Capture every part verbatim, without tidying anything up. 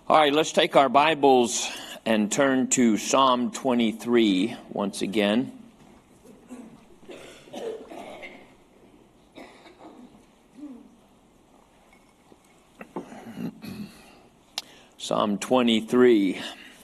All right, let's take our Bibles and turn to Psalm twenty-three once again. Psalm twenty-three.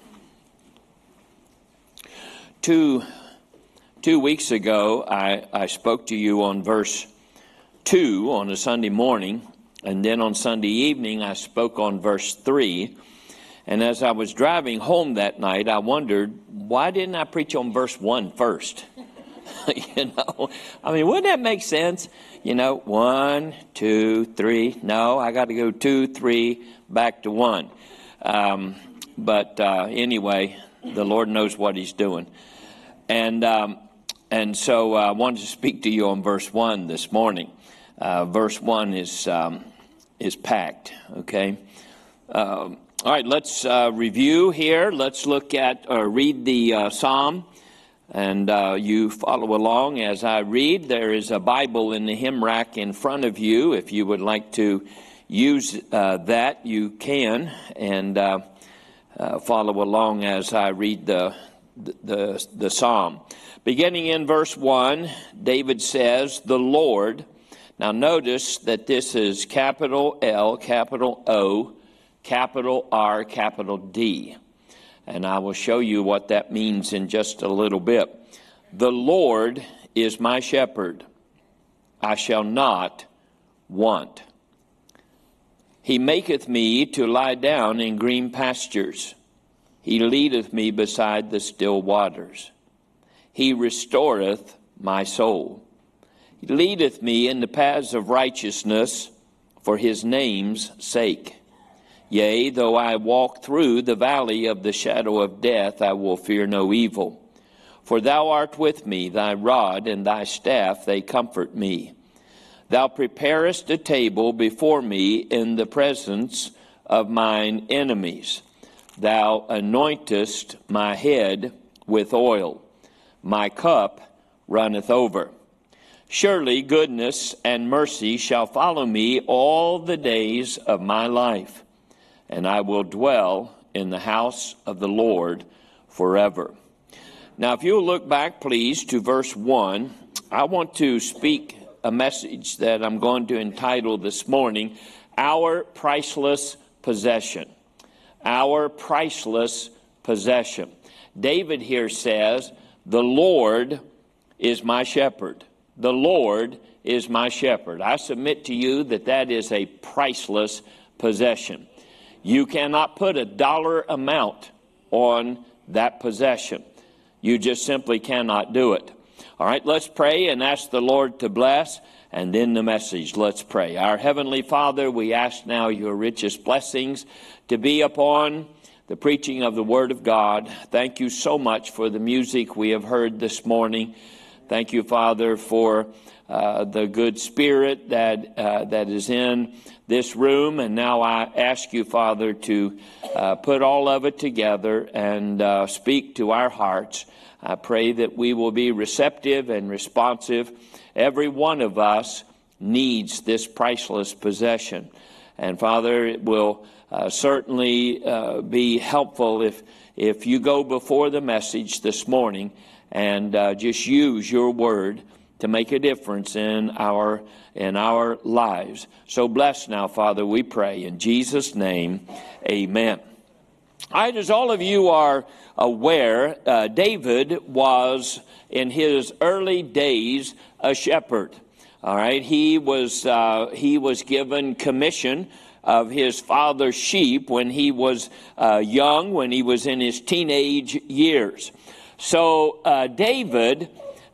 Two, two weeks ago, I, I spoke to you on verse two on a Sunday morning, and then on Sunday evening, I spoke on verse three. And as I was driving home that night, I wondered, why didn't I preach on verse one first? You know, I mean, wouldn't that make sense? You know, one, two, three. No, I got to go two, three, back to one. Um, but uh, anyway, the Lord knows what he's doing. And um, and so I wanted to speak to you on verse one this morning. Uh, verse one is, um, is packed, okay? Um All right, let's uh, review here. Let's look at or read the uh, psalm, and uh, you follow along as I read. There is a Bible in the hymn rack in front of you. If you would like to use uh, that, you can, and uh, uh, follow along as I read the, the the psalm. Beginning in verse one, David says, "The Lord." Now notice that this is capital L, capital O, capital R, capital D. And I will show you what that means in just a little bit. "The Lord is my shepherd. I shall not want. He maketh me to lie down in green pastures. He leadeth me beside the still waters. He restoreth my soul. He leadeth me in the paths of righteousness for his name's sake. Yea, though I walk through the valley of the shadow of death, I will fear no evil. For thou art with me, thy rod and thy staff, they comfort me. Thou preparest a table before me in the presence of mine enemies. Thou anointest my head with oil. My cup runneth over. Surely goodness and mercy shall follow me all the days of my life, and I will dwell in the house of the Lord forever." Now, if you'll look back, please, to verse one, I want to speak a message that I'm going to entitle this morning, Our Priceless Possession. Our Priceless Possession. David here says, "The Lord is my shepherd. The Lord is my shepherd." I submit to you that that is a priceless possession. You cannot put a dollar amount on that possession. You just simply cannot do it. All right, let's pray and ask the Lord to bless, and then the message. Let's pray. Our Heavenly Father, we ask now your richest blessings to be upon the preaching of the Word of God. Thank you so much for the music we have heard this morning. Thank you, Father, for uh, the good spirit that uh, that is in this room. And now I ask you, Father, to uh, put all of it together and uh, speak to our hearts. I pray that we will be receptive and responsive. Every one of us needs this priceless possession. And Father, it will uh, certainly uh, be helpful if, if you go before the message this morning and uh, just use your word to make a difference in our in our lives. So bless now, Father, we pray. In Jesus' name, amen. All right, as all of you are aware, uh, David was, in his early days, a shepherd. All right, he was uh, he was given commission of his father's sheep when he was uh, young, when he was in his teenage years. So uh, David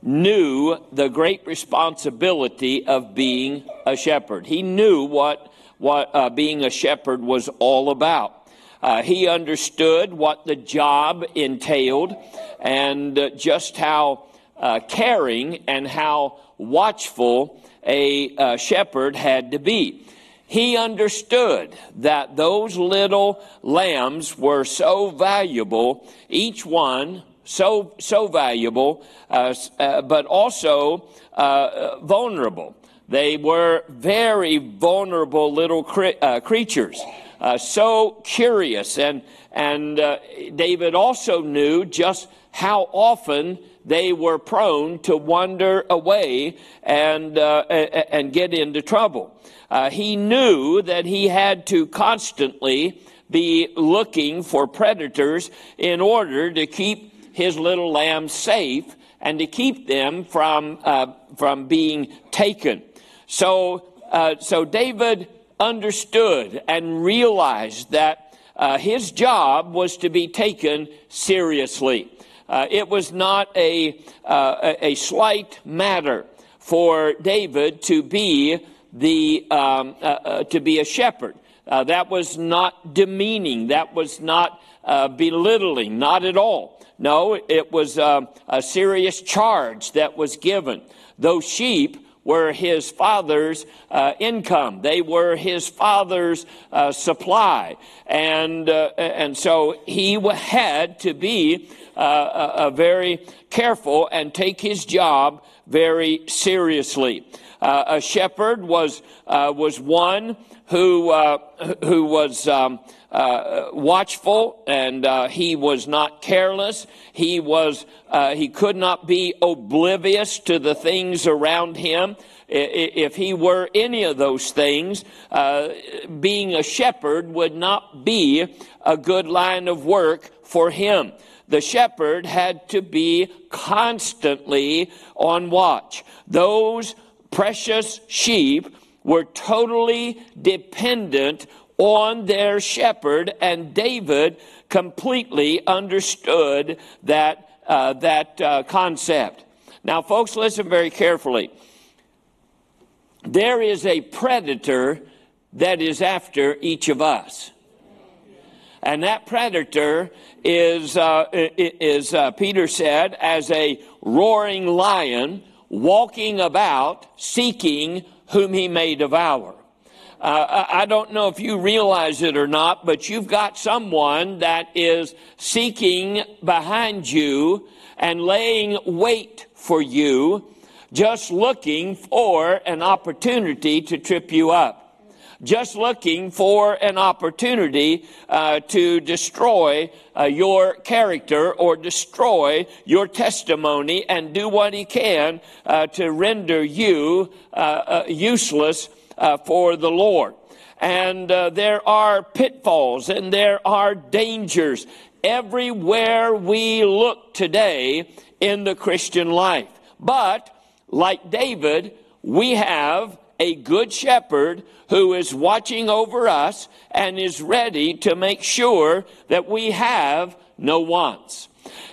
knew the great responsibility of being a shepherd. He knew what what uh, being a shepherd was all about. Uh, he understood what the job entailed and uh, just how uh, caring and how watchful a uh, shepherd had to be. He understood that those little lambs were so valuable, each one so so valuable, uh, uh, but also uh, vulnerable. They were very vulnerable little cre- uh, creatures. uh, so curious. And, and uh, David also knew just how often they were prone to wander away and, uh, and get into trouble. Uh, he knew that he had to constantly be looking for predators in order to keep his little lambs safe and to keep them from uh, from being taken. So, uh, so David understood and realized that uh, his job was to be taken seriously. Uh, it was not a, uh, a slight matter for David to be the um, uh, uh, to be a shepherd. Uh, that was not demeaning. That was not uh, belittling. Not at all. No, it was uh, a serious charge that was given. Those sheep were his father's uh, income. They were his father's uh, supply, and uh, and so he had to be uh, uh, very careful and take his job very seriously. Uh, a shepherd was uh, was one who uh, who was um, uh, watchful, and uh, he was not careless. He was uh, he could not be oblivious to the things around him. If he were any of those things, uh, being a shepherd would not be a good line of work for him. The shepherd had to be constantly on watch. Those precious sheep were totally dependent on their shepherd, and David completely understood that uh, that uh, concept. Now, folks, listen very carefully. There is a predator that is after each of us. And that predator is, uh, is uh, Peter said, as a roaring lion walking about seeking whom he may devour. Uh, I don't know if you realize it or not, but you've got someone that is seeking behind you and laying wait for you, just looking for an opportunity to trip you up, just looking for an opportunity uh, to destroy uh, your character or destroy your testimony and do what he can uh, to render you uh, uh, useless uh, for the Lord. And uh, there are pitfalls and there are dangers everywhere we look today in the Christian life. But like David, we have a good shepherd who is watching over us and is ready to make sure that we have no wants.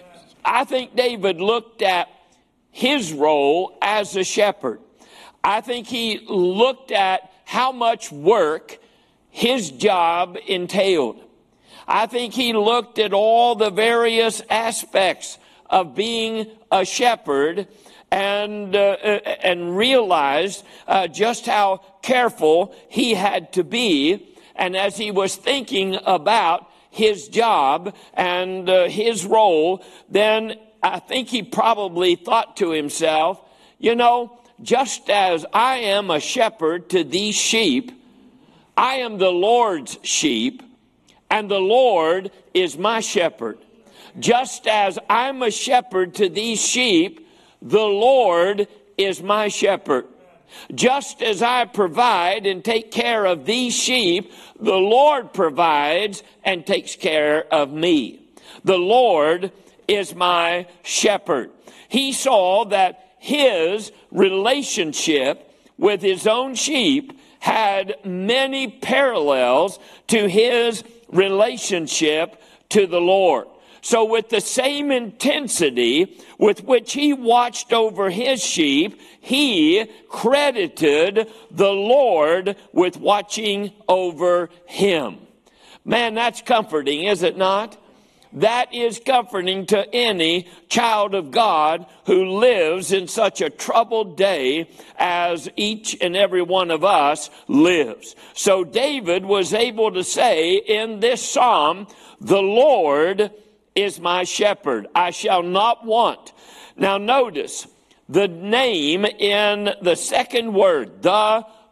I think David looked at his role as a shepherd. I think he looked at how much work his job entailed. I think he looked at all the various aspects of being a shepherd and uh, and realized uh, just how careful he had to be. And as he was thinking about his job and uh, his role, then I think he probably thought to himself, you know, just as I am a shepherd to these sheep, I am the Lord's sheep, and the Lord is my shepherd. Just as I'm a shepherd to these sheep, the Lord is my shepherd. Just as I provide and take care of these sheep, the Lord provides and takes care of me. The Lord is my shepherd. He saw that his relationship with his own sheep had many parallels to his relationship to the Lord. So with the same intensity with which he watched over his sheep, he credited the Lord with watching over him. Man, that's comforting, is it not? That is comforting to any child of God who lives in such a troubled day as each and every one of us lives. So David was able to say in this psalm, the Lord is my shepherd, I shall not want. Now notice the name in the second word, the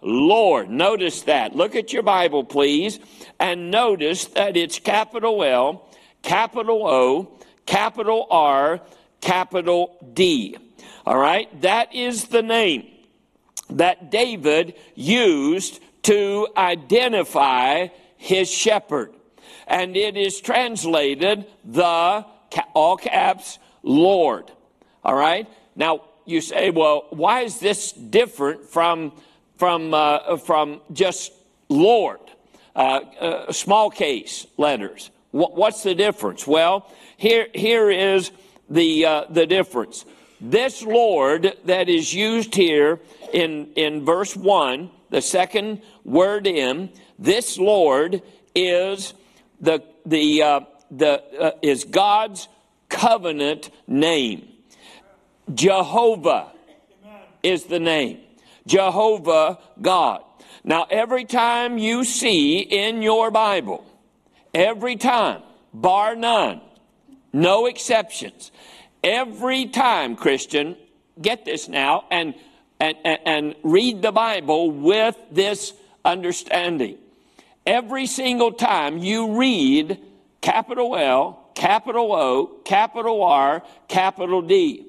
Lord. Notice that. Look at your Bible, please, and notice that it's capital L, capital O, capital R, capital D. All right? That is the name that David used to identify his shepherd. And it is translated the, all caps, Lord. All right? Now, you say, well, why is this different from, from, uh, from just Lord? Uh, uh, small case letters. W- what's the difference? Well, here, here is the, uh, the difference. This Lord that is used here in, in verse one, the second word in, this Lord is the, the, uh, the, uh, is God's covenant name. Jehovah is the name. Jehovah God. Now, every time you see in your Bible, every time, bar none, no exceptions, every time, Christian, get this now, and, and, and read the Bible with this understanding. Every single time you read capital L, capital O, capital R, capital D,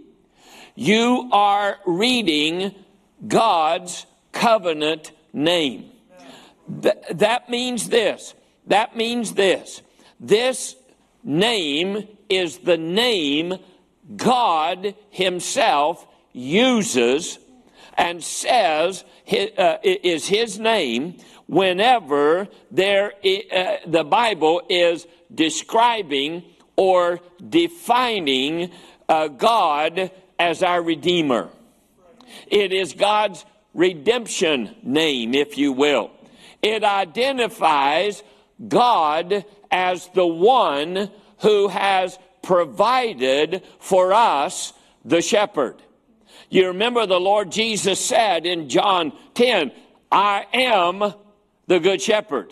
you are reading God's covenant name. Th- that means this. That means this. This name is the name God himself uses and says uh, is his name whenever there uh, the Bible is describing or defining uh, God as our Redeemer. It is God's redemption name, if you will. It identifies God as the one who has provided for us the shepherd. You remember the Lord Jesus said in John ten, I am the good shepherd.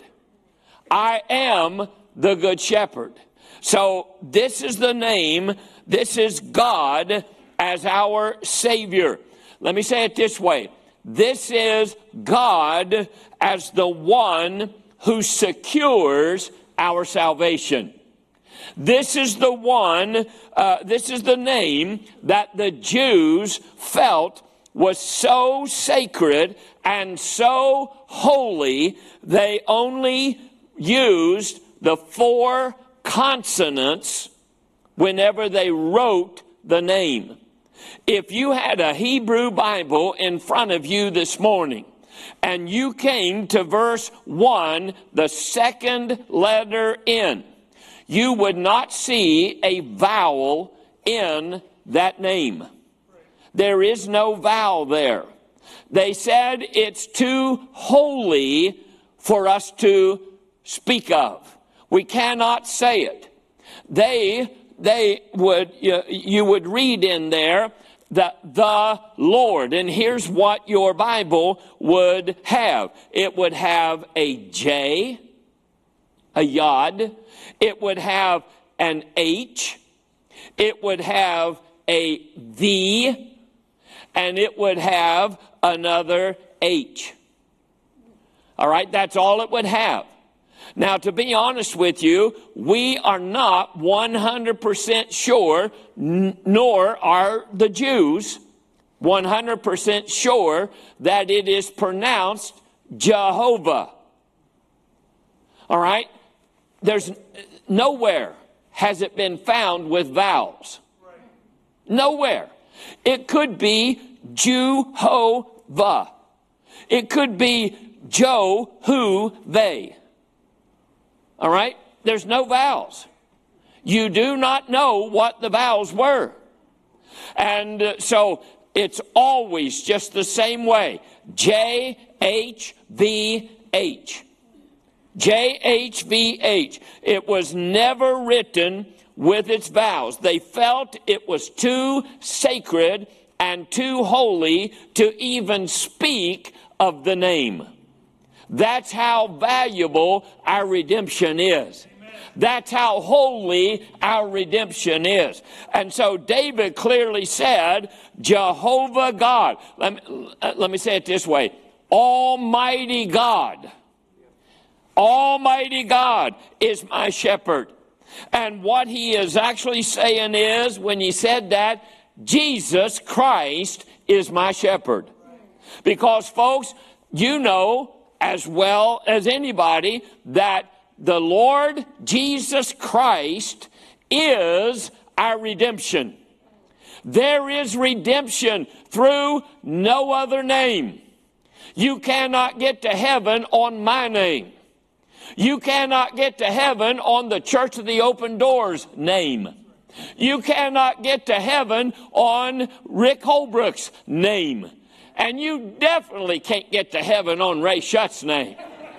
I am the good shepherd. So this is the name, this is God as our Savior. Let me say it this way. This is God as the one who secures our salvation. This is the one, uh, this is the name that the Jews felt was so sacred and so holy, they only used the four consonants whenever they wrote the name. If you had a Hebrew Bible in front of you this morning, and you came to verse one, the second letter in, you would not see a vowel in that name. There is no vowel there. They said it's too holy for us to speak of. We cannot say it. They, they would, you, you would read in there the, the Lord. And here's what your Bible would have. It would have a J, a Yod. It would have an H. It would have a the. And it would have another H. All right, that's all it would have. Now, to be honest with you, we are not one hundred percent sure, n- nor are the Jews one hundred percent sure that it is pronounced Jehovah. All right? There's nowhere has it been found with vowels. Nowhere. It could be Jehovah. It could be Joe, who, they. All right? There's no vowels. You do not know what the vowels were. And uh, so it's always just the same way. J H V H. J H V H. It was never written with its vowels. They felt it was too sacred and too holy to even speak of the name. That's how valuable our redemption is. That's how holy our redemption is. And so David clearly said, Jehovah God. Let me, let me say it this way. Almighty God. Almighty God is my shepherd. And what he is actually saying is, when he said that, Jesus Christ is my shepherd. Because, folks, you know as well as anybody that the Lord Jesus Christ is our redemption. There is redemption through no other name. You cannot get to heaven on my name. You cannot get to heaven on the Church of the Open Doors name. You cannot get to heaven on Rick Holbrook's name. And you definitely can't get to heaven on Ray Shutt's name.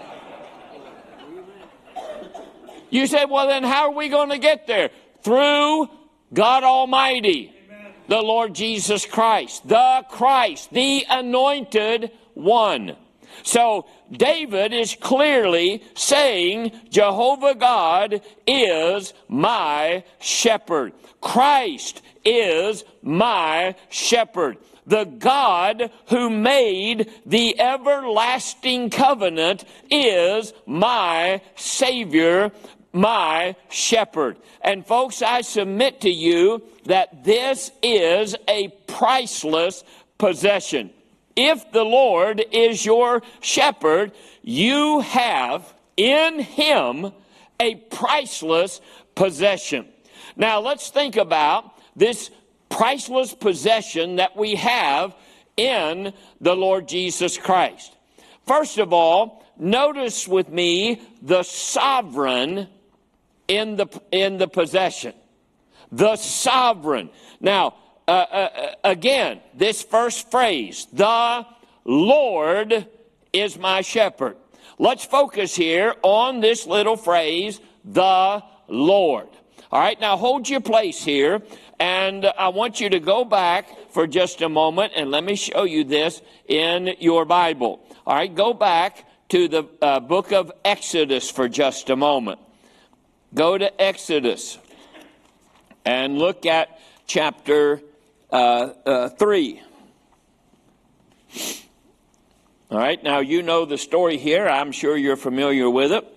You say, well, then how are we going to get there? Through God Almighty, Amen. The Lord Jesus Christ, the Christ, the anointed one. So David is clearly saying Jehovah God is my shepherd. Christ is my shepherd. The God who made the everlasting covenant is my Savior, my shepherd. And folks, I submit to you that this is a priceless possession. If the Lord is your shepherd, you have in him a priceless possession. Now let's think about this priceless possession that we have in the Lord Jesus Christ. First of all, notice with me the sovereign in the in the possession. The sovereign. Now, uh, uh, again, this first phrase, the Lord is my shepherd. Let's focus here on this little phrase, the Lord. All right, now hold your place here, and I want you to go back for just a moment, and let me show you this in your Bible. All right, go back to the uh, book of Exodus for just a moment. Go to Exodus and look at chapter uh, uh, three. All right, now you know the story here. I'm sure you're familiar with it.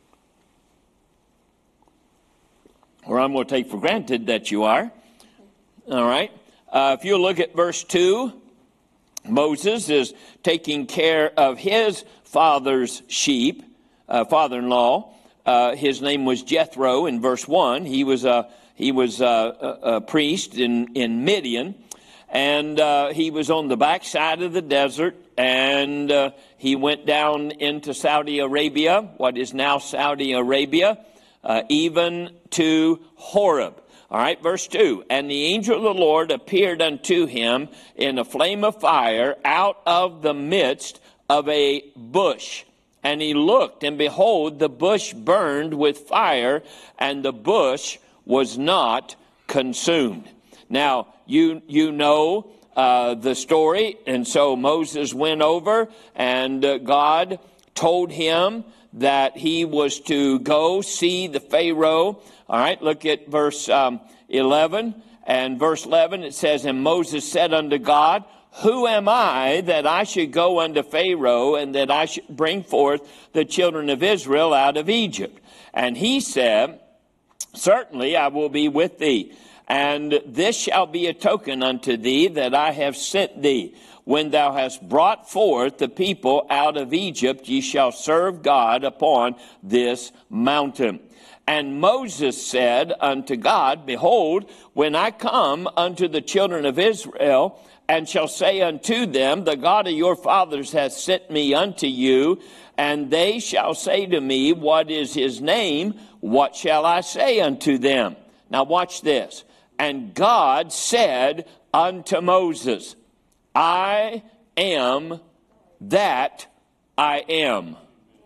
Or I'm going to take for granted that you are. All right. Uh, if you look at verse two, Moses is taking care of his father's sheep, uh, father-in-law. Uh, his name was Jethro in verse one. He was a he was a, a, a priest in, in Midian, and uh, he was on the backside of the desert, and uh, he went down into Saudi Arabia, what is now Saudi Arabia, uh, even to Horeb. All right, verse two. And the angel of the Lord appeared unto him in a flame of fire out of the midst of a bush. And he looked, and behold, the bush burned with fire, and the bush was not consumed. Now, you you know uh, the story, and so Moses went over, and uh, God told him that he was to go see the Pharaoh. All right, look at verse um, eleven. And verse eleven, it says, And Moses said unto God, Who am I that I should go unto Pharaoh, and that I should bring forth the children of Israel out of Egypt? And he said, Certainly I will be with thee, and this shall be a token unto thee that I have sent thee. When thou hast brought forth the people out of Egypt, ye shall serve God upon this mountain. And Moses said unto God, Behold, when I come unto the children of Israel, and shall say unto them, The God of your fathers hath sent me unto you, and they shall say to me, What is his name? What shall I say unto them? Now watch this. And God said unto Moses, I am that I am.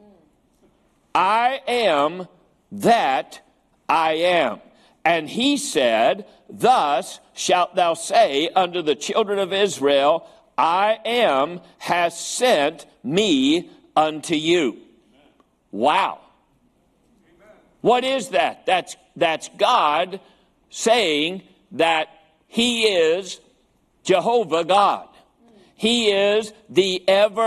I am that I am. And he said, Thus shalt thou say unto the children of Israel, I am has sent me unto you. Wow. What is that? That's, that's God saying that he is Jehovah God. He is the ever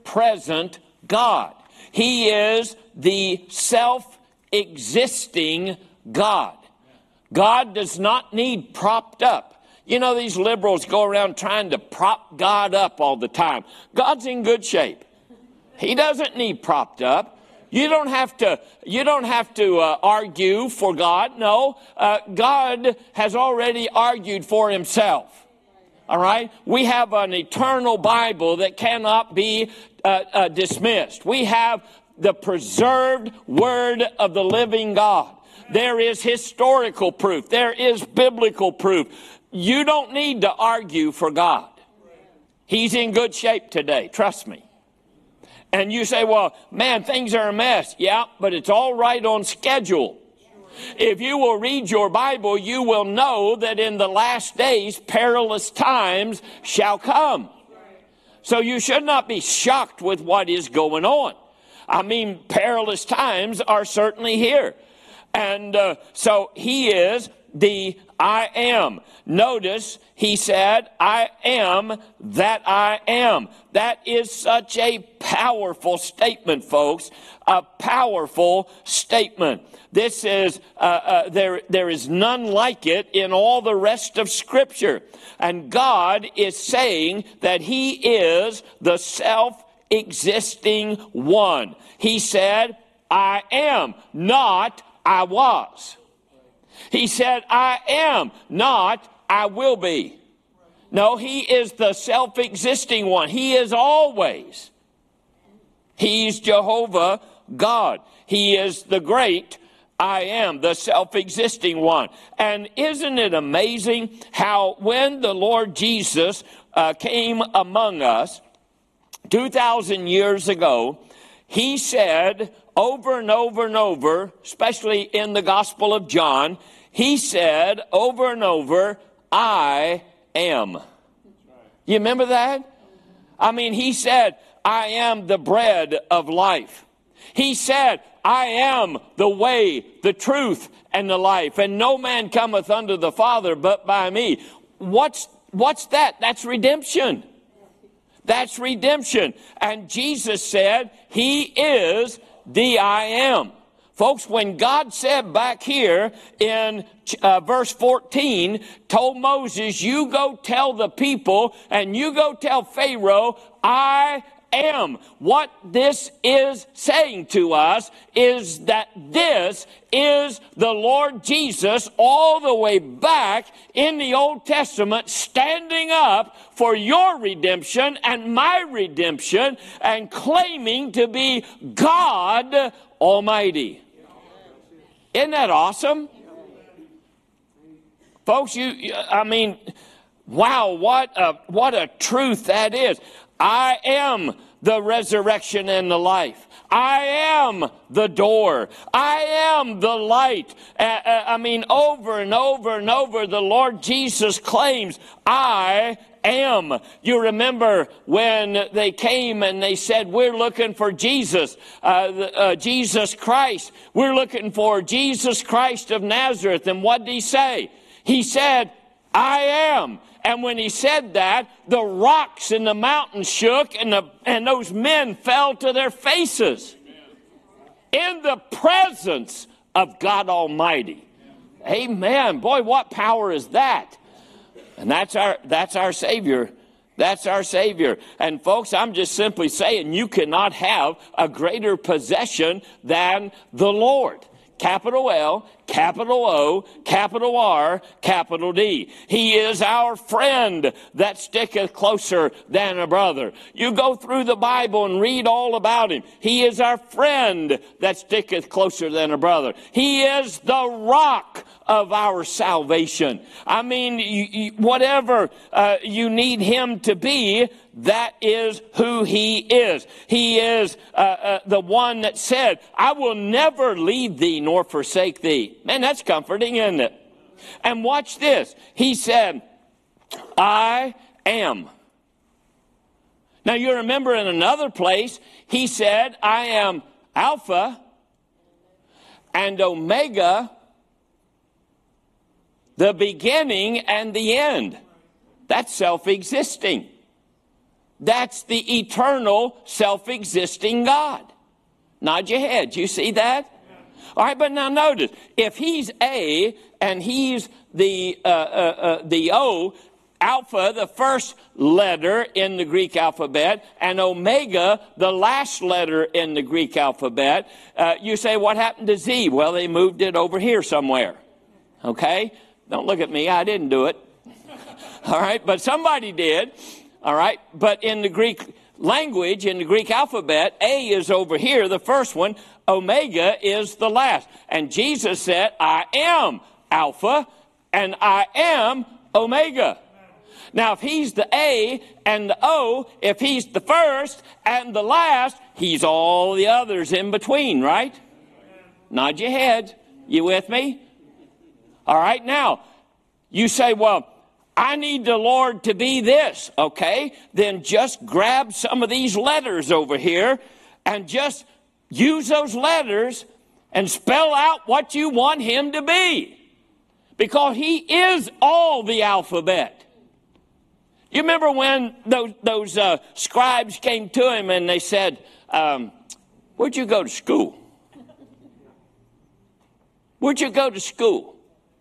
present God. He is the self-existing God. God does not need propped up. You know, these liberals go around trying to prop God up all the time. God's in good shape. He doesn't need propped up. You don't have to, you don't have to uh, argue for God. No, uh, God has already argued for himself. All right? We have an eternal Bible that cannot be uh, uh, dismissed. We have the preserved Word of the living God. There is historical proof. There is biblical proof. You don't need to argue for God. He's in good shape today. Trust me. And you say, well, man, things are a mess. Yeah, but it's all right on schedule. If you will read your Bible, you will know that in the last days, perilous times shall come. So you should not be shocked with what is going on. I mean, perilous times are certainly here. And uh, so he is the I am. Notice he said, I am that I am. That is such a powerful statement, folks. A powerful statement. This is, uh, uh, there, there is none like it in all the rest of Scripture. And God is saying that he is the self-existing one. He said, I am, not I was. He said, I am, not I will be. No, he is the self-existing one. He is always. He's Jehovah God. He is the great I am, the self-existing one. And isn't it amazing how when the Lord Jesus uh, came among us two thousand years ago, he said over and over and over, especially in the Gospel of John, he said over and over, I am. You remember that? I mean, he said, I am the bread of life. He said, I am the way, the truth, and the life, and no man cometh unto the Father but by me. What's, what's that? That's redemption. That's redemption. And Jesus said, he is the I am. Folks, when God said back here in uh, verse fourteen, told Moses, you go tell the people and you go tell Pharaoh, I am. What this is saying to us is that this is the Lord Jesus all the way back in the Old Testament, standing up for your redemption and my redemption and claiming to be God Almighty. Isn't that awesome? Folks, you, I mean, wow, what a, what a truth that is. I am the resurrection and the life. I am the door. I am the light. Uh, uh, I mean, over and over and over, the Lord Jesus claims, I am. You remember when they came and they said, we're looking for Jesus, uh, uh, Jesus Christ. We're looking for Jesus Christ of Nazareth. And what did he say? He said, I am. And when he said that, the rocks and the mountains shook and, the, and those men fell to their faces in the presence of God Almighty. Amen. Boy, what power is that? And that's our, that's our Savior. That's our Savior. And folks, I'm just simply saying you cannot have a greater possession than the Lord. Capital L, capital O, capital R, capital D. He is our friend that sticketh closer than a brother. You go through the Bible and read all about him. He is our friend that sticketh closer than a brother. He is the rock of our salvation. I mean, you, you, whatever uh, you need him to be, that is who he is. He is uh, uh, the one that said, I will never leave thee nor forsake thee. Man, that's comforting, isn't it? And watch this. He said, I am. Now you remember in another place, he said, I am Alpha and Omega, the beginning and the end. That's self-existing. That's the eternal, self-existing God. Nod your head. You see that? All right, but now notice, if he's A and he's the uh, uh, uh, the O, Alpha, the first letter in the Greek alphabet, and Omega, the last letter in the Greek alphabet, uh, you say, what happened to Z? Well, they moved it over here somewhere. Okay? Don't look at me. I didn't do it. All right? But somebody did. All right? But in the Greek language, in the Greek alphabet, A is over here, the first one. Omega is the last. And Jesus said, I am Alpha and I am Omega. Now, if he's the A and the O, if he's the first and the last, he's all the others in between, right? Nod your head. You with me? All right, now, you say, well, I need the Lord to be this. Okay, then just grab some of these letters over here and just use those letters and spell out what you want him to be. Because he is all the alphabet. You remember when those, those uh, scribes came to him and they said, um, where'd you go to school? Where'd you go to school?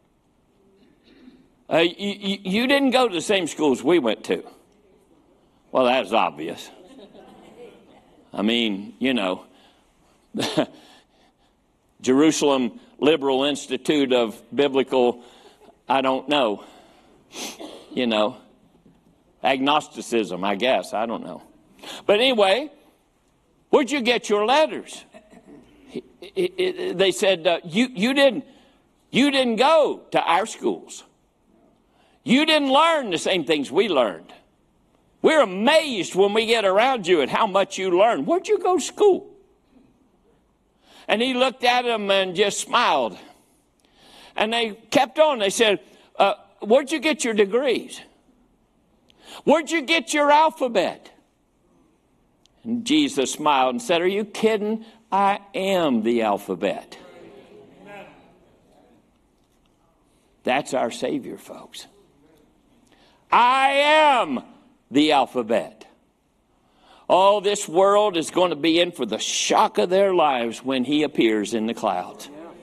Uh, you, you, you didn't go to the same schools we went to. Well, that's obvious. I mean, you know, Jerusalem Liberal Institute of Biblical, I don't know, you know, agnosticism, I guess. I don't know. But anyway, where'd you get your letters? It, it, it, they said, uh, you, you, didn't, you didn't go to our schools. You didn't learn the same things we learned. We're amazed when we get around you at how much you learn. Where'd you go to school? And he looked at them and just smiled. And they kept on. They said, uh, where'd you get your degrees? Where'd you get your alphabet? And Jesus smiled and said, are you kidding? I am the alphabet. Amen. That's our Savior, folks. I am the alphabet. Oh, this world is going to be in for the shock of their lives when he appears in the clouds.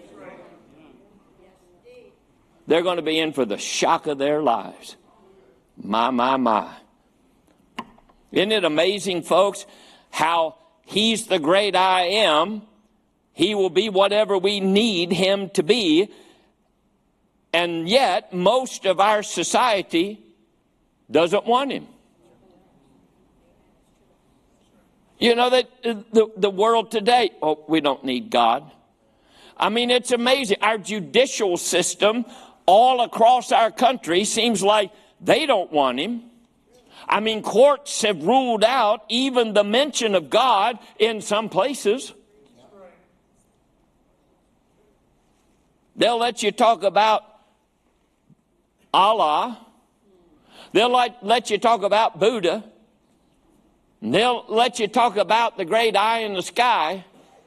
They're going to be in for the shock of their lives. My, my, my. Isn't it amazing, folks, how he's the great I am. He will be whatever we need him to be. And yet, most of our society doesn't want him. You know that the, the world today, oh, we don't need God. I mean, it's amazing. Our judicial system all across our country seems like they don't want him. I mean, courts have ruled out even the mention of God in some places. They'll let you talk about Allah. They'll let, let you talk about Buddha. They'll let you talk about the great eye in the sky.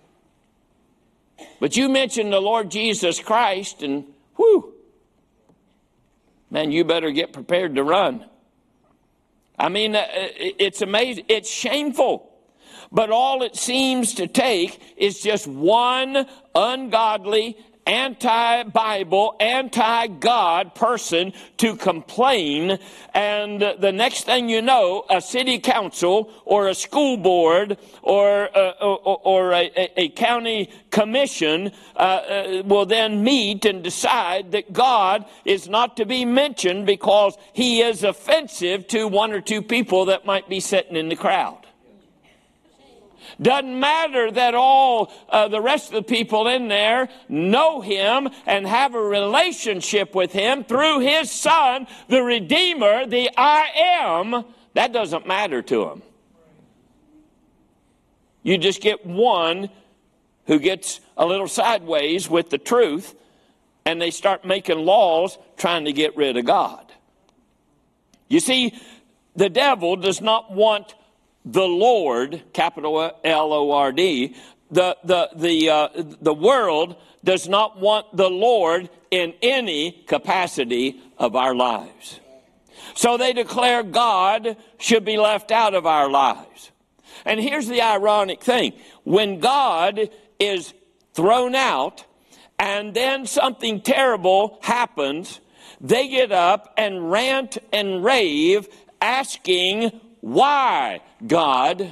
But you mention the Lord Jesus Christ and whew, man, you better get prepared to run. I mean, it's amazing. It's shameful. But all it seems to take is just one ungodly, anti-Bible, anti-God person to complain, and the next thing you know, a city council or a school board or, uh, or, or a, a county commission uh, uh, will then meet and decide that God is not to be mentioned because he is offensive to one or two people that might be sitting in the crowd. Doesn't matter that all uh, the rest of the people in there know him and have a relationship with him through his son, the Redeemer, the I am. That doesn't matter to him. You just get one who gets a little sideways with the truth, and they start making laws trying to get rid of God. You see, the devil does not want the Lord, capital L O R D, the, the, the, uh, the world does not want the Lord in any capacity of our lives. So they declare God should be left out of our lives. And here's the ironic thing. When God is thrown out and then something terrible happens, they get up and rant and rave asking, why, God?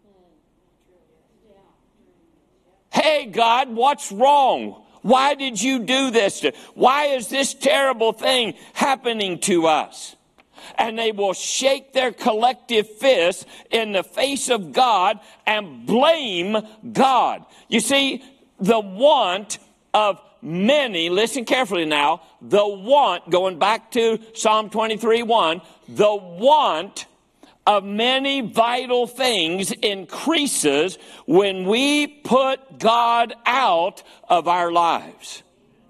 Hey, God, what's wrong? Why did you do this? Why is this terrible thing happening to us? And they will shake their collective fists in the face of God and blame God. You see, the want of many, listen carefully now, the want, going back to Psalm twenty-three one, the want of many vital things increases when we put God out of our lives.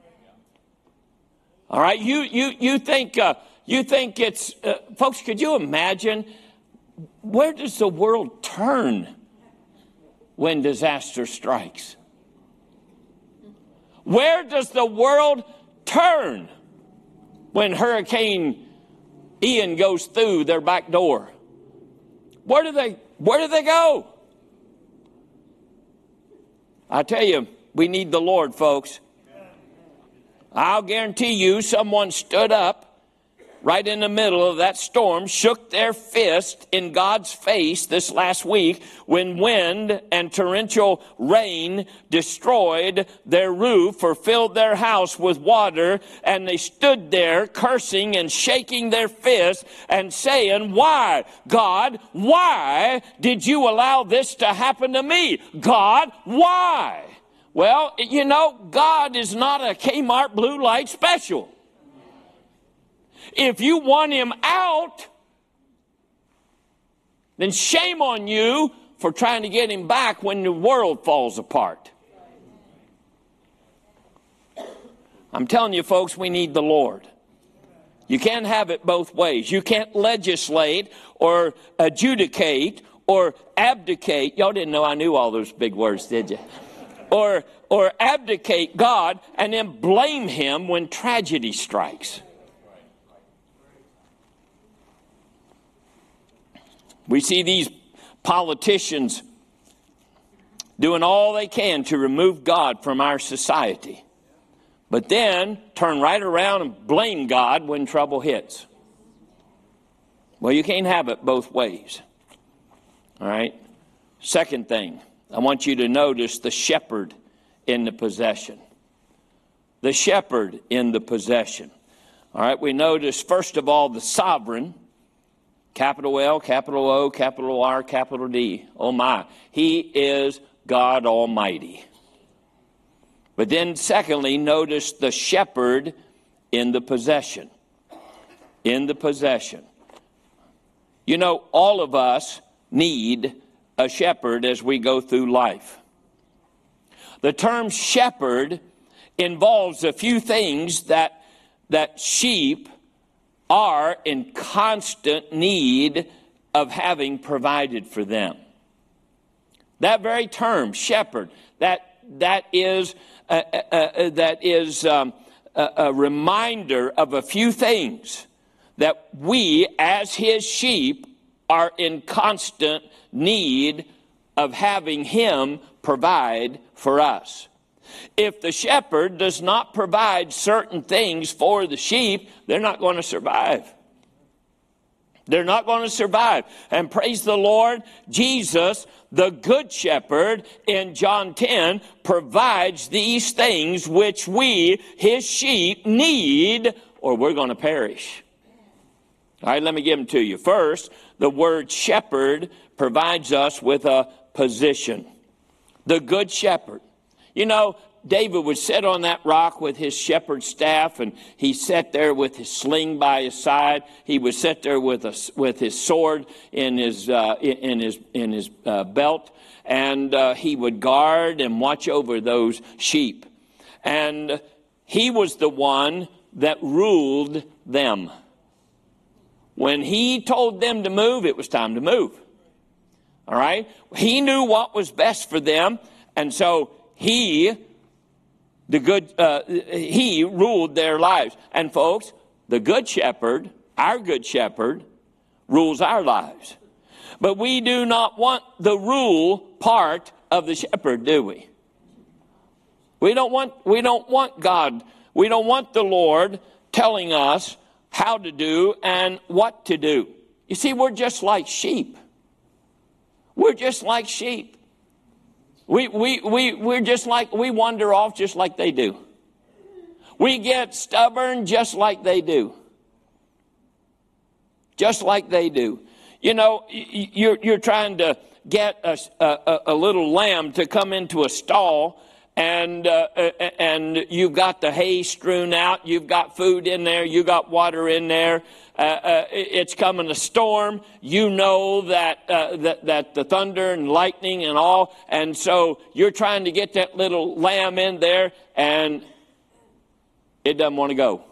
All right, you you you think uh, you think it's uh, folks? Could you imagine where does the world turn when disaster strikes? Where does the world turn when Hurricane Ian goes through their back door? Where do they, where do they go? I tell you, we need the Lord, folks. I'll guarantee you someone stood up right in the middle of that storm, shook their fist in God's face this last week when wind and torrential rain destroyed their roof or filled their house with water, and they stood there cursing and shaking their fists and saying, why, God, why did you allow this to happen to me? God, why? Well, you know, God is not a Kmart blue light special. If you want him out, then shame on you for trying to get him back when the world falls apart. I'm telling you, folks, we need the Lord. You can't have it both ways. You can't legislate or adjudicate or abdicate. Y'all didn't know I knew all those big words, did you? Or, or abdicate God and then blame him when tragedy strikes. We see these politicians doing all they can to remove God from our society, but then turn right around and blame God when trouble hits. Well, you can't have it both ways. All right? Second thing, I want you to notice the shepherd in the possession. The shepherd in the possession. All right, we notice, first of all, the sovereign. Capital L, capital O, capital R, capital D. Oh my. He is God Almighty. But then secondly, notice the shepherd in the possession. In the possession. You know, all of us need a shepherd as we go through life. The term shepherd involves a few things that, that sheep are in constant need of having provided for them. That very term, shepherd, that that is uh, uh, uh, that is um, a, a reminder of a few things that we, as his sheep, are in constant need of having him provide for us. If the shepherd does not provide certain things for the sheep, they're not going to survive. They're not going to survive. And praise the Lord, Jesus, the good shepherd, in John ten, provides these things which we, his sheep, need, or we're going to perish. All right, let me give them to you. First, the word shepherd provides us with a position. The good shepherd. You know, David would sit on that rock with his shepherd's staff, and he sat there with his sling by his side. He would sit there with a, with his sword in his uh, in his in his uh, belt, and uh, he would guard and watch over those sheep. And he was the one that ruled them. When he told them to move, it was time to move. All right? He knew what was best for them, and so he, the good, uh, he ruled their lives. And folks, the good shepherd our good shepherd, rules our lives. But we do not want the rule part of the shepherd, do we? We don't want, we don't want God, we don't want the Lord telling us how to do and what to do. You see, we're just like sheep. We're just like sheep. We, we, we, we're just like, we wander off just like they do. We get stubborn just like they do. Just like they do. You know, you're, you're trying to get a, a, a little lamb to come into a stall, and uh, and you've got the hay strewn out, you've got food in there, you got water in there, uh, uh, it's coming a storm, you know that, uh, that that the thunder and lightning and all, and so you're trying to get that little lamb in there, and it doesn't want to go.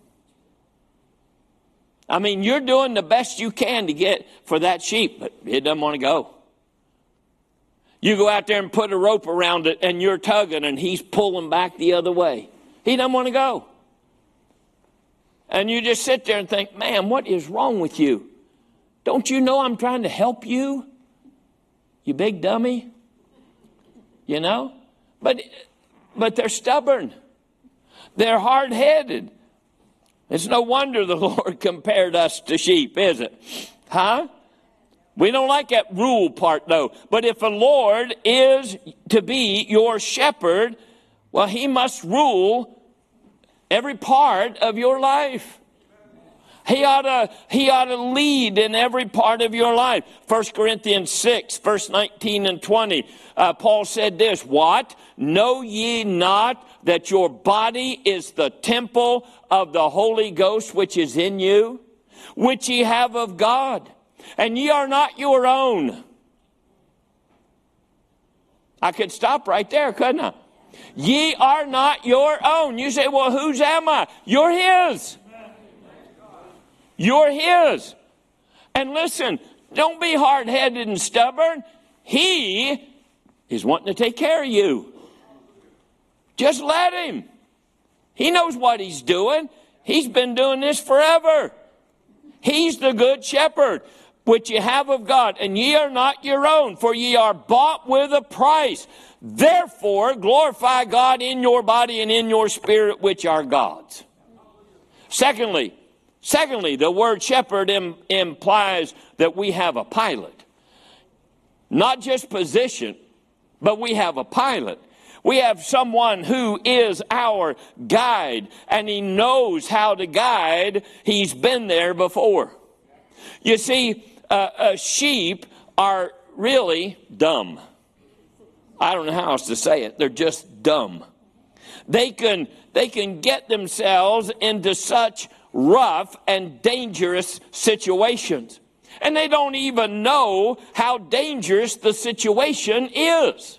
I mean, you're doing the best you can to get for that sheep, but it doesn't want to go. You go out there and put a rope around it, and you're tugging, and he's pulling back the other way. He doesn't want to go. And you just sit there and think, man, what is wrong with you? Don't you know I'm trying to help you? You big dummy. You know? But, but they're stubborn. They're hard-headed. It's no wonder the Lord compared us to sheep, is it? Huh? We don't like that rule part, though. But if the Lord is to be your shepherd, well, he must rule every part of your life. He ought to, he ought to lead in every part of your life. First Corinthians six, verse nineteen and twenty, uh, Paul said this, what? Know ye not that your body is the temple of the Holy Ghost which is in you, which ye have of God, and ye are not your own. I could stop right there, couldn't I? Ye are not your own. You say, well, whose am I? You're his. You're his. And listen, don't be hard-headed and stubborn. He is wanting to take care of you. Just let him. He knows what he's doing. He's been doing this forever. He's the good shepherd, which ye have of God, and ye are not your own, for ye are bought with a price. Therefore, glorify God in your body and in your spirit, which are God's. Secondly, secondly, the word shepherd im- implies that we have a pilot. Not just position, but we have a pilot. We have someone who is our guide, and he knows how to guide. He's been there before. You see, uh, uh, sheep are really dumb. I don't know how else to say it. They're just dumb. They can, they can get themselves into such rough and dangerous situations. And they don't even know how dangerous the situation is.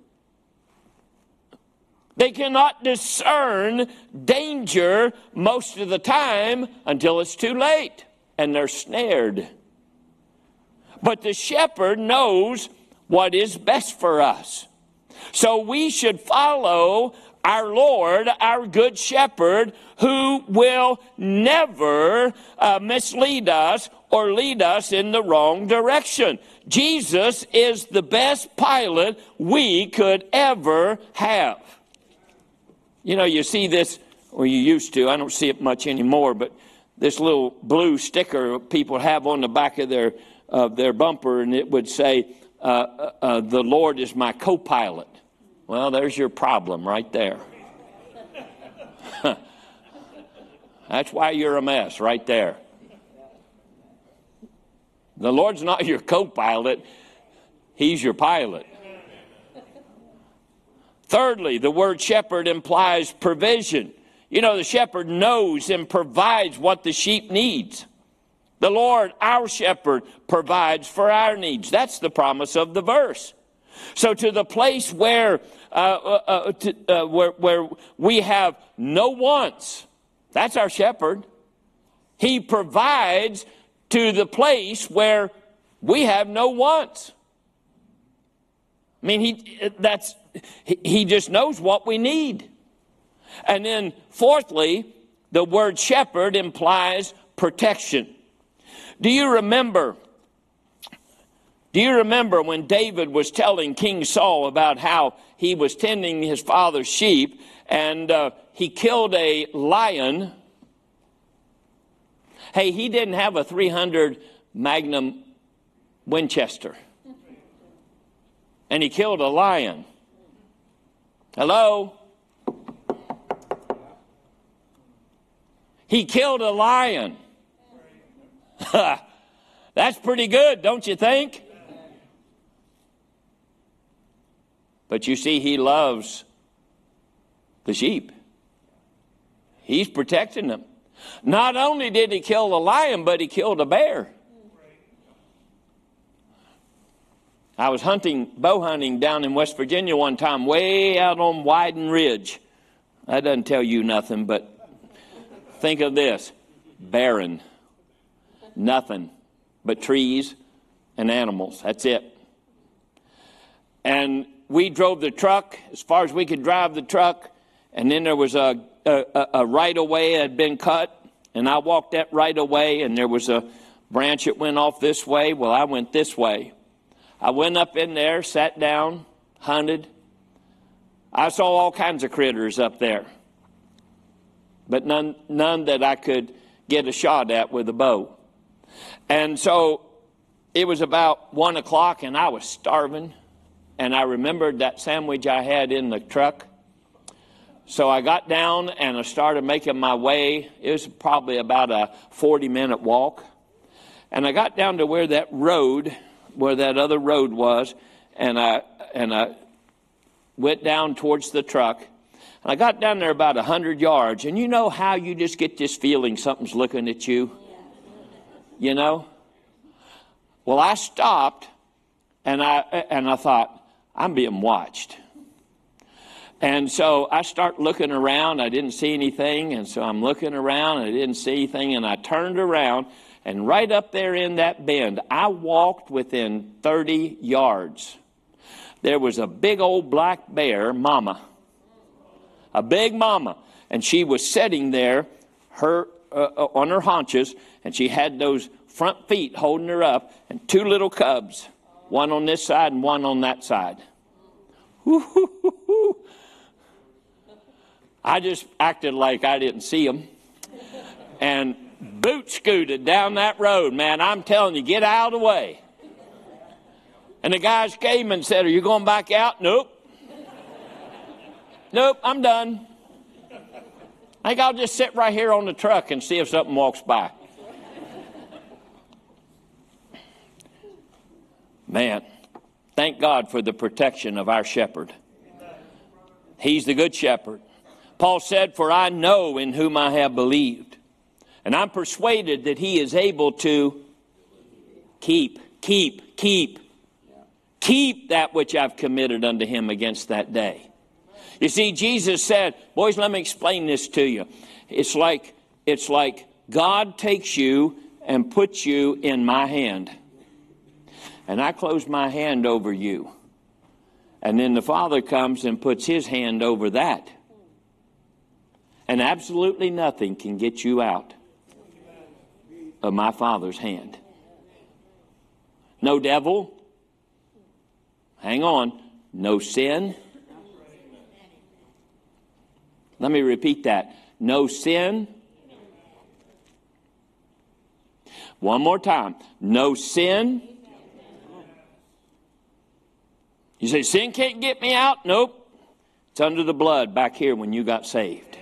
They cannot discern danger most of the time until it's too late and they're snared. But the shepherd knows what is best for us. So we should follow our Lord, our good shepherd, who will never uh, mislead us or lead us in the wrong direction. Jesus is the best pilot we could ever have. You know, you see this, or you used to, I don't see it much anymore, but this little blue sticker people have on the back of their, of their bumper, and it would say, uh, uh, uh, the Lord is my co-pilot. Well, there's your problem right there. That's why you're a mess right there. The Lord's not your co-pilot. He's your pilot. Thirdly, the word shepherd implies provision. You know, the shepherd knows and provides what the sheep needs. The Lord, our shepherd, provides for our needs. That's the promise of the verse. So to the place where, uh, uh, to, uh, where, where we have no wants, that's our shepherd. He provides to the place where we have no wants. I mean, he that's he just knows what we need. And then fourthly, the word shepherd implies protection. Do you remember, do you remember when David was telling King Saul about how he was tending his father's sheep and uh, he killed a lion? Hey, he didn't have a three hundred Magnum Winchester. And he killed a lion. Hello? He killed a lion. That's pretty good, don't you think? But you see, he loves the sheep. He's protecting them. Not only did he kill a lion, but he killed a bear. I was hunting, bow hunting down in West Virginia one time, way out on Wyden Ridge. That doesn't tell you nothing, but think of this. Barren. Nothing but trees and animals. That's it. And we drove the truck as far as we could drive the truck. And then there was a, a, a right-of-way that had been cut. And I walked that right-of-way, and there was a branch that went off this way. Well, I went this way. I went up in there, sat down, hunted. I saw all kinds of critters up there, but none, none that I could get a shot at with a bow. And so it was about one o'clock, and I was starving, and I remembered that sandwich I had in the truck. So I got down, and I started making my way. It was probably about a forty-minute walk. And I got down to where that road, where that other road was, and I and I went down towards the truck. And I got down there about a hundred yards, and you know how you just get this feeling something's looking at you? You know? Well, I stopped, and I and I thought, I'm being watched. And so I start looking around. I didn't see anything, and so I'm looking around, and I didn't see anything, and I turned around. And right up there in that bend, I walked within thirty yards. There was a big old black bear mama, a big mama, and she was sitting there, her uh, on her haunches, and she had those front feet holding her up, and two little cubs, one on this side and one on that side. Woo-hoo-hoo-hoo. I just acted like I didn't see them, and boot scooted down that road, man. I'm telling you, get out of the way. And the guys came and said, are you going back out? Nope. Nope, I'm done. I think I'll just sit right here on the truck and see if something walks by. Man, thank God for the protection of our shepherd. He's the good shepherd. Paul said, for I know in whom I have believed, and I'm persuaded that he is able to keep, keep, keep, keep that which I've committed unto him against that day. You see, Jesus said, boys, let me explain this to you. It's like, it's like God takes you and puts you in my hand. And I close my hand over you. And then the Father comes and puts his hand over that. And absolutely nothing can get you out of my Father's hand. No devil. Hang on. No sin. Let me repeat that. No sin. One more time. No sin. You say, sin can't get me out? Nope. It's under the blood back here when you got saved.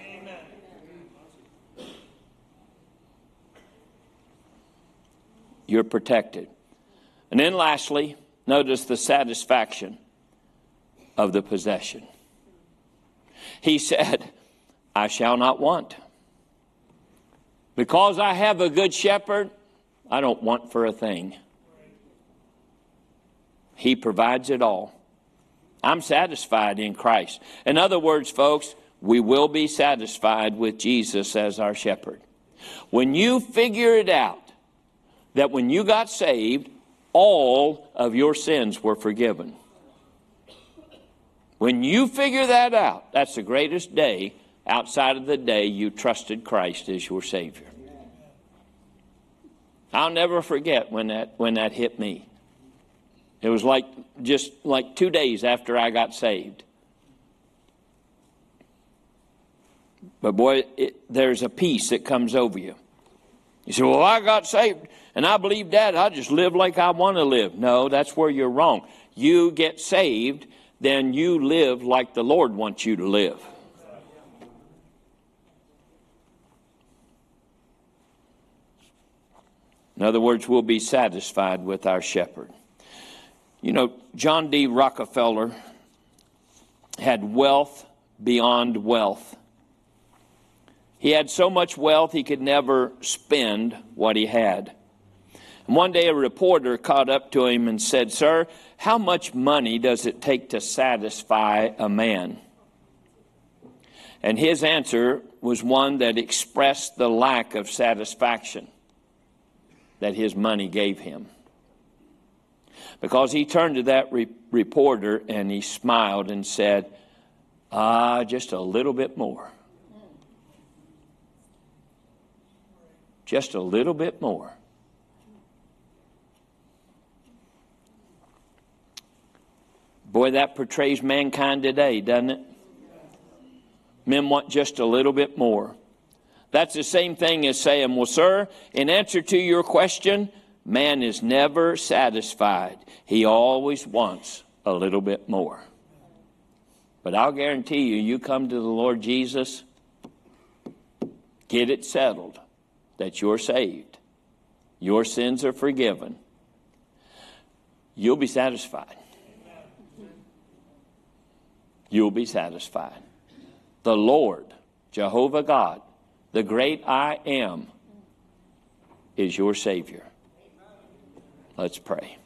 You're protected. And then lastly, notice the satisfaction of the possession. He said, I shall not want. Because I have a good shepherd, I don't want for a thing. He provides it all. I'm satisfied in Christ. In other words, folks, we will be satisfied with Jesus as our shepherd. When you figure it out, that when you got saved, all of your sins were forgiven. When you figure that out, that's the greatest day outside of the day you trusted Christ as your Savior. I'll never forget when that when that hit me. It was like just like two days after I got saved. But boy, it, there's a peace that comes over you. You say, well, I got saved and I believe that. I just live like I want to live. No, that's where you're wrong. You get saved, then you live like the Lord wants you to live. In other words, we'll be satisfied with our shepherd. You know, John D. Rockefeller had wealth beyond wealth. He had so much wealth he could never spend what he had. And one day a reporter caught up to him and said, "Sir, how much money does it take to satisfy a man?" And his answer was one that expressed the lack of satisfaction that his money gave him. Because he turned to that re- reporter and he smiled and said, "Ah, just a little bit more. Just a little bit more." Boy, that portrays mankind today, doesn't it? Men want just a little bit more. That's the same thing as saying, well, sir, in answer to your question, man is never satisfied. He always wants a little bit more. But I'll guarantee you, you come to the Lord Jesus, get it settled that you're saved, your sins are forgiven, you'll be satisfied. You'll be satisfied. The Lord, Jehovah God, the great I Am, is your Savior. Let's pray.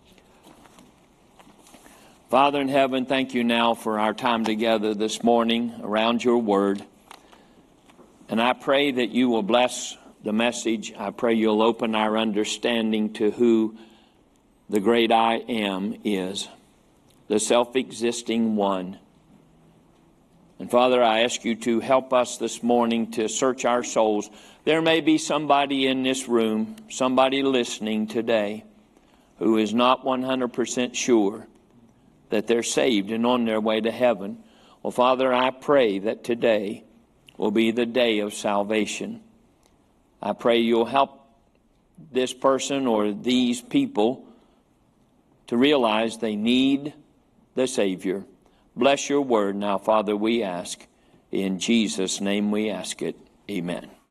Father in heaven, thank you now for our time together this morning around your word. And I pray that you will bless the message. I pray you'll open our understanding to who the great I Am is, the self-existing one. And Father, I ask you to help us this morning to search our souls. There may be somebody in this room, somebody listening today, who is not one hundred percent sure that they're saved and on their way to heaven. Well, Father, I pray that today will be the day of salvation. I pray you'll help this person or these people to realize they need the Savior. Bless your word now, Father, we ask. In Jesus' name we ask it. Amen.